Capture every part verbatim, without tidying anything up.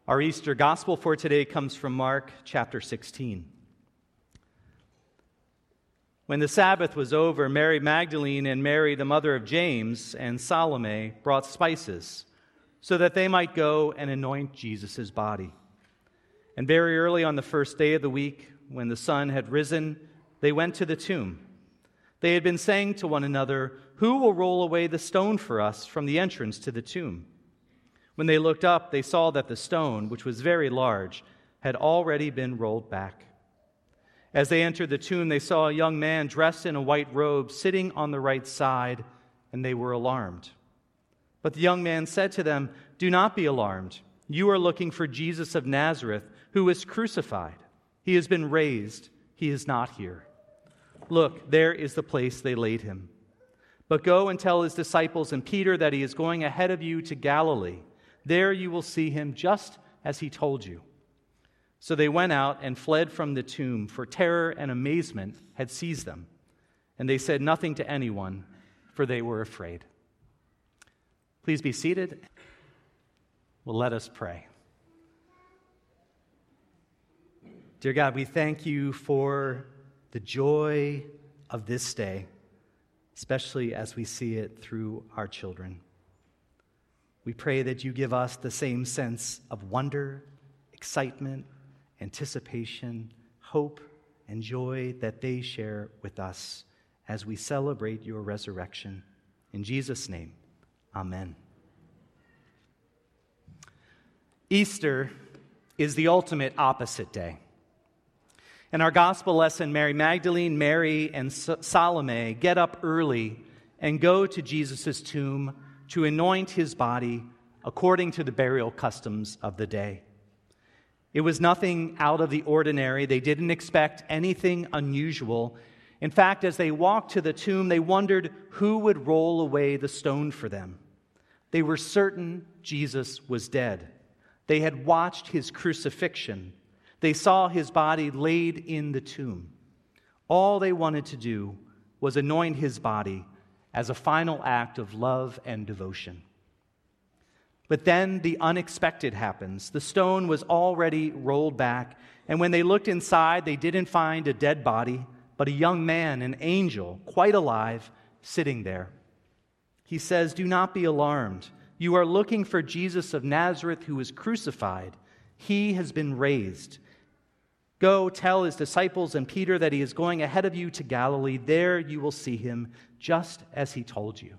Our Easter gospel for today comes from Mark chapter sixteen. When the Sabbath was over, Mary Magdalene and Mary, the mother of James, and Salome brought spices so that they might go and anoint Jesus' body. And very early on the first day of the week, when the sun had risen, they went to the tomb. They had been saying to one another, "Who will roll away the stone for us from the entrance to the tomb?" When they looked up, they saw that the stone, which was very large, had already been rolled back. As they entered the tomb, they saw a young man dressed in a white robe sitting on the right side, and they were alarmed. But the young man said to them, "Do not be alarmed. You are looking for Jesus of Nazareth, who was crucified. He has been raised. He is not here. Look, there is the place they laid him. But go and tell his disciples and Peter that he is going ahead of you to Galilee. There you will see him just as he told you." So they went out and fled from the tomb, for terror and amazement had seized them. And they said nothing to anyone, for they were afraid. Please be seated. Well, let us pray. Dear God, we thank you for the joy of this day, especially as we see it through our children. We pray that you give us the same sense of wonder, excitement, anticipation, hope, and joy that they share with us as we celebrate your resurrection. In Jesus' name, amen. Easter is the ultimate opposite day. In our gospel lesson, Mary Magdalene, Mary, and Salome get up early and go to Jesus' tomb to anoint his body according to the burial customs of the day. It was nothing out of the ordinary. They didn't expect anything unusual. In fact, as they walked to the tomb, they wondered who would roll away the stone for them. They were certain Jesus was dead. They had watched his crucifixion. They saw his body laid in the tomb. All they wanted to do was anoint his body as a final act of love and devotion. But then the unexpected happens. The stone was already rolled back, and when they looked inside, they didn't find a dead body, but a young man, an angel, quite alive, sitting there. He says, "Do not be alarmed. You are looking for Jesus of Nazareth who was crucified. He has been raised. Go tell his disciples and Peter that he is going ahead of you to Galilee. There you will see him, just as he told you."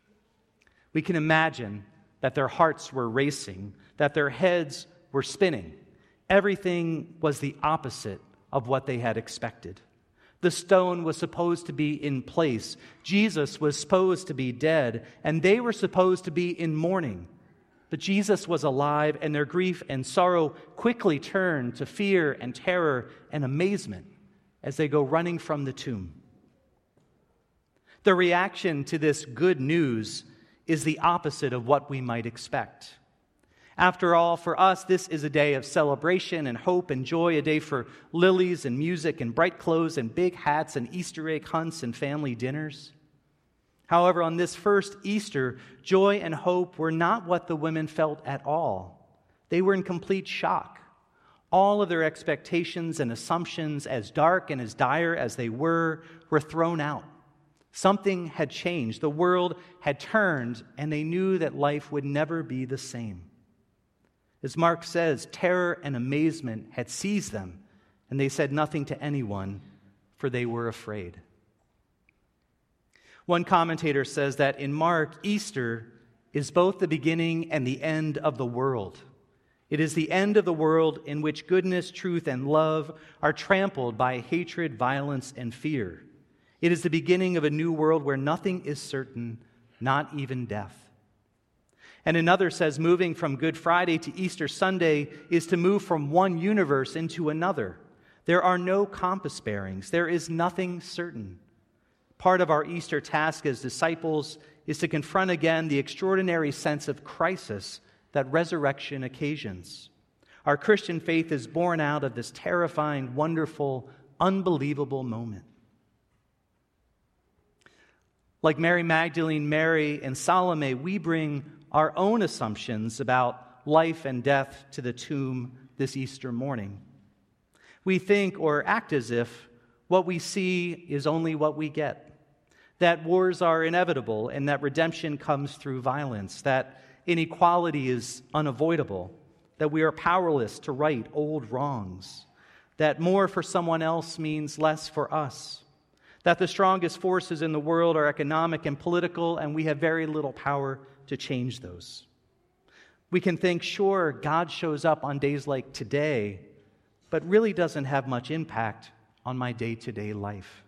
We can imagine that their hearts were racing, that their heads were spinning. Everything was the opposite of what they had expected. The stone was supposed to be in place. Jesus was supposed to be dead, and they were supposed to be in mourning. But Jesus was alive, and their grief and sorrow quickly turned to fear and terror and amazement as they go running from the tomb. The reaction to this good news is the opposite of what we might expect. After all, for us, this is a day of celebration and hope and joy, a day for lilies and music and bright clothes and big hats and Easter egg hunts and family dinners. However, on this first Easter, joy and hope were not what the women felt at all. They were in complete shock. All of their expectations and assumptions, as dark and as dire as they were, were thrown out. Something had changed. The world had turned, and they knew that life would never be the same. As Mark says, terror and amazement had seized them, and they said nothing to anyone, for they were afraid. One commentator says that in Mark, Easter is both the beginning and the end of the world. It is the end of the world in which goodness, truth, and love are trampled by hatred, violence, and fear. It is the beginning of a new world where nothing is certain, not even death. And another says moving from Good Friday to Easter Sunday is to move from one universe into another. There are no compass bearings. There is nothing certain. Part of our Easter task as disciples is to confront again the extraordinary sense of crisis that resurrection occasions. Our Christian faith is born out of this terrifying, wonderful, unbelievable moment. Like Mary Magdalene, Mary, and Salome, we bring our own assumptions about life and death to the tomb this Easter morning. We think or act as if what we see is only what we get, that wars are inevitable and that redemption comes through violence, that inequality is unavoidable, that we are powerless to right old wrongs, that more for someone else means less for us, that the strongest forces in the world are economic and political, and we have very little power to change those. We can think, sure, God shows up on days like today, but really doesn't have much impact on my day-to-day life.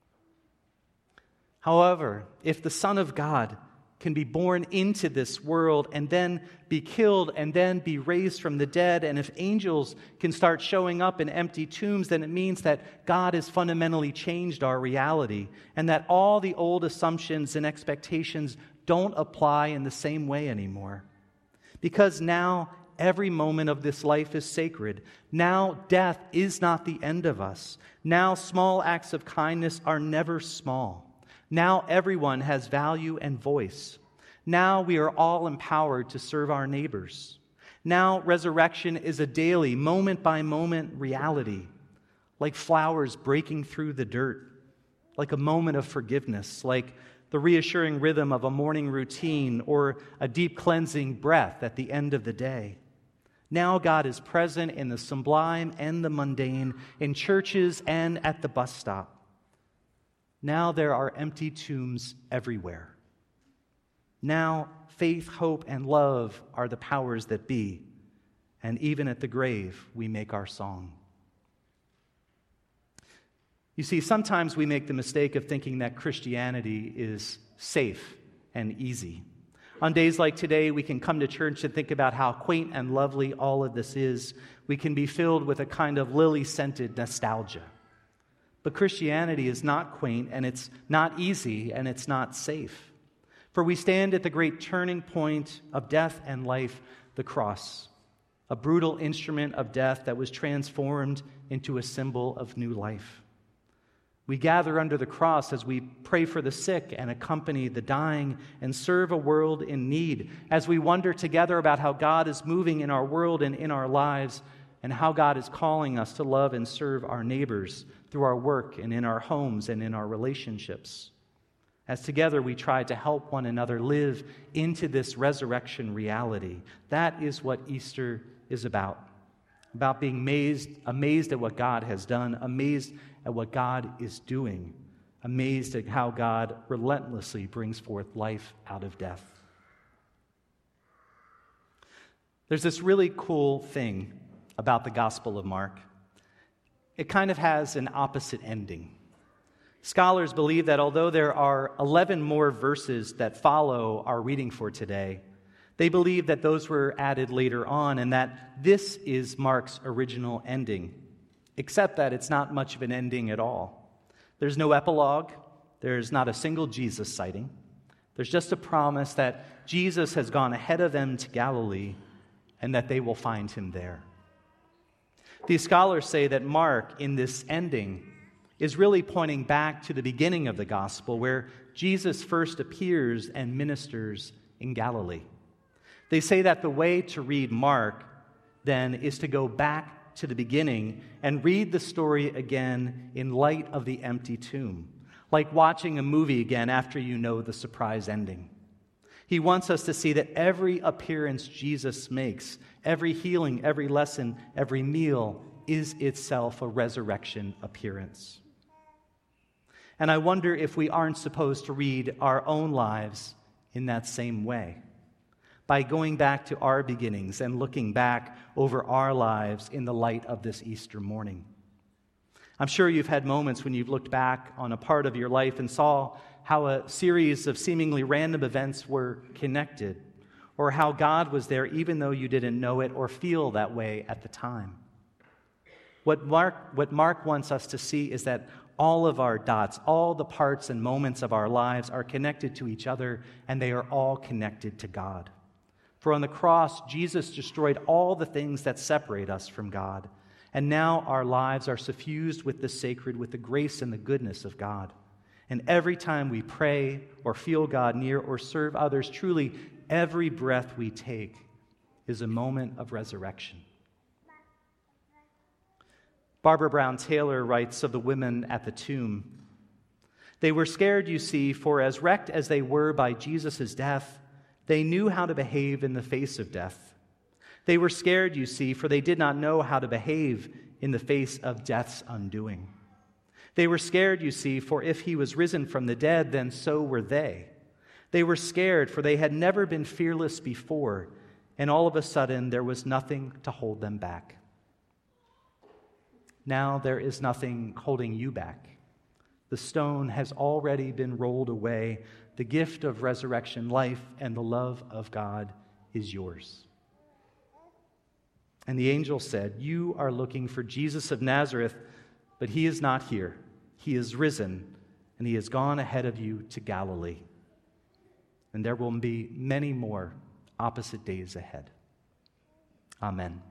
However, if the Son of God can be born into this world and then be killed and then be raised from the dead, and if angels can start showing up in empty tombs, then it means that God has fundamentally changed our reality and that all the old assumptions and expectations don't apply in the same way anymore. Because now every moment of this life is sacred. Now death is not the end of us. Now small acts of kindness are never small. Now everyone has value and voice. Now we are all empowered to serve our neighbors. Now resurrection is a daily, moment-by-moment reality, like flowers breaking through the dirt, like a moment of forgiveness, like the reassuring rhythm of a morning routine or a deep cleansing breath at the end of the day. Now God is present in the sublime and the mundane, in churches and at the bus stop. Now there are empty tombs everywhere. Now faith, hope, and love are the powers that be, and even at the grave we make our song. You see, sometimes we make the mistake of thinking that Christianity is safe and easy. On days like today, we can come to church and think about how quaint and lovely all of this is. We can be filled with a kind of lily-scented nostalgia. But Christianity is not quaint, and it's not easy, and it's not safe. For we stand at the great turning point of death and life, the cross, a brutal instrument of death that was transformed into a symbol of new life. We gather under the cross as we pray for the sick and accompany the dying and serve a world in need, as we wonder together about how God is moving in our world and in our lives, and how God is calling us to love and serve our neighbors through our work and in our homes and in our relationships. As together we try to help one another live into this resurrection reality. That is what Easter is about. About being amazed, amazed at what God has done, amazed at what God is doing, amazed at how God relentlessly brings forth life out of death. There's this really cool thing about the Gospel of Mark. It kind of has an opposite ending. Scholars believe that although there are eleven more verses that follow our reading for today, they believe that those were added later on and that this is Mark's original ending, except that it's not much of an ending at all. There's no epilogue. There's not a single Jesus sighting. There's just a promise that Jesus has gone ahead of them to Galilee and that they will find him there. These scholars say that Mark, in this ending, is really pointing back to the beginning of the gospel where Jesus first appears and ministers in Galilee. They say that the way to read Mark, then, is to go back to the beginning and read the story again in light of the empty tomb, like watching a movie again after you know the surprise ending. He wants us to see that every appearance Jesus makes, every healing, every lesson, every meal is itself a resurrection appearance. And I wonder if we aren't supposed to read our own lives in that same way, by going back to our beginnings and looking back over our lives in the light of this Easter morning. I'm sure you've had moments when you've looked back on a part of your life and saw how a series of seemingly random events were connected, or how God was there even though you didn't know it or feel that way at the time. What Mark, what Mark wants us to see is that all of our dots, all the parts and moments of our lives are connected to each other, and they are all connected to God. For on the cross, Jesus destroyed all the things that separate us from God, and now our lives are suffused with the sacred, with the grace and the goodness of God. And every time we pray or feel God near or serve others, truly every breath we take is a moment of resurrection. Barbara Brown Taylor writes of the women at the tomb, "They were scared, you see, for as wrecked as they were by Jesus' death, they knew how to behave in the face of death. They were scared, you see, for they did not know how to behave in the face of death's undoing. They were scared, you see, for if he was risen from the dead, then so were they. They were scared, for they had never been fearless before, and all of a sudden there was nothing to hold them back. Now there is nothing holding you back. The stone has already been rolled away. The gift of resurrection life and the love of God is yours." And the angel said, "You are looking for Jesus of Nazareth, but he is not here. He is risen, and he has gone ahead of you to Galilee." And there will be many more opposite days ahead. Amen.